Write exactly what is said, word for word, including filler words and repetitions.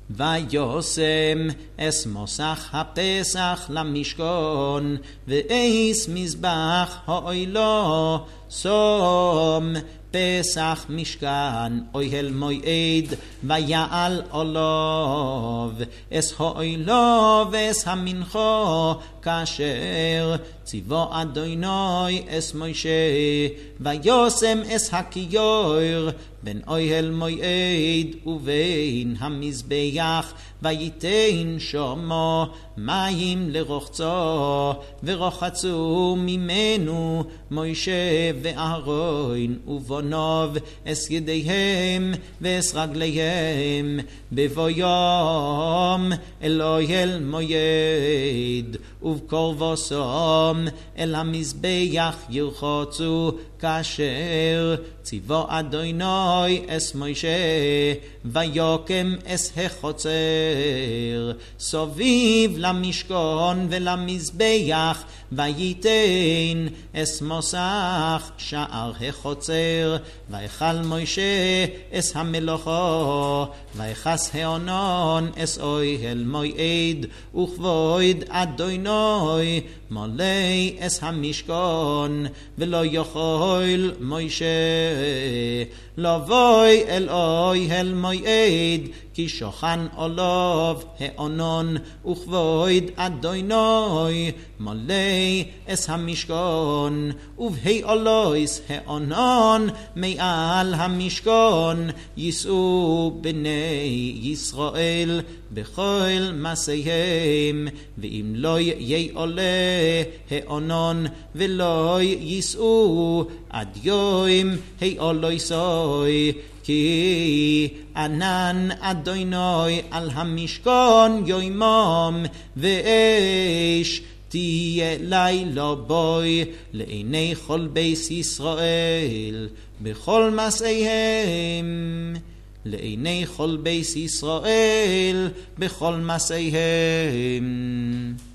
ויושם אס מוסך הפסח למשכון ואיס מזבח האוילו סום פסח משכן אוהל מועד ויעל עולוב אס האוילו ואס המנחו כאשר ציוו אדוני אס מוישה ויושם אס הכיור בין אוהל מועד ובין המזבח וייתן שמו מים לרוחצו ורוחצו ממנו מוישה ואהרון ובניו אס ידיהם ואס רגליהם בבוא יום אל אוהל מועד ובקרבו סום אל המזבח ירחצו כאשר ציוו אדוני אס מוישה ויוקם אס החוצר סביב למשכון ולמזבח וייתן אס מוסך שער החוצר ויכל מוישה אס המלוכו ויחס הענון אס אוהל מועד וכבוד אדוני מלא אס המשכון ולא יכול מוישה לבוי אל אוהל מועד כי שוכן עליו הענון וכבוד אדוני מלא אס המשכון ובהי אלוהיס הענון מעל המשכון יישאו בני ישראל בכל מעשיהם ואם לא יהיה עולה הענון ולא יישאו עד יום העלויסוי כי ענן אדוני על המשכון יומם ואש תהיה לילה בוי לעיני כל בית ישראל בכל מעשיהם לעיני כל בית ישראל בכל מעשיהם.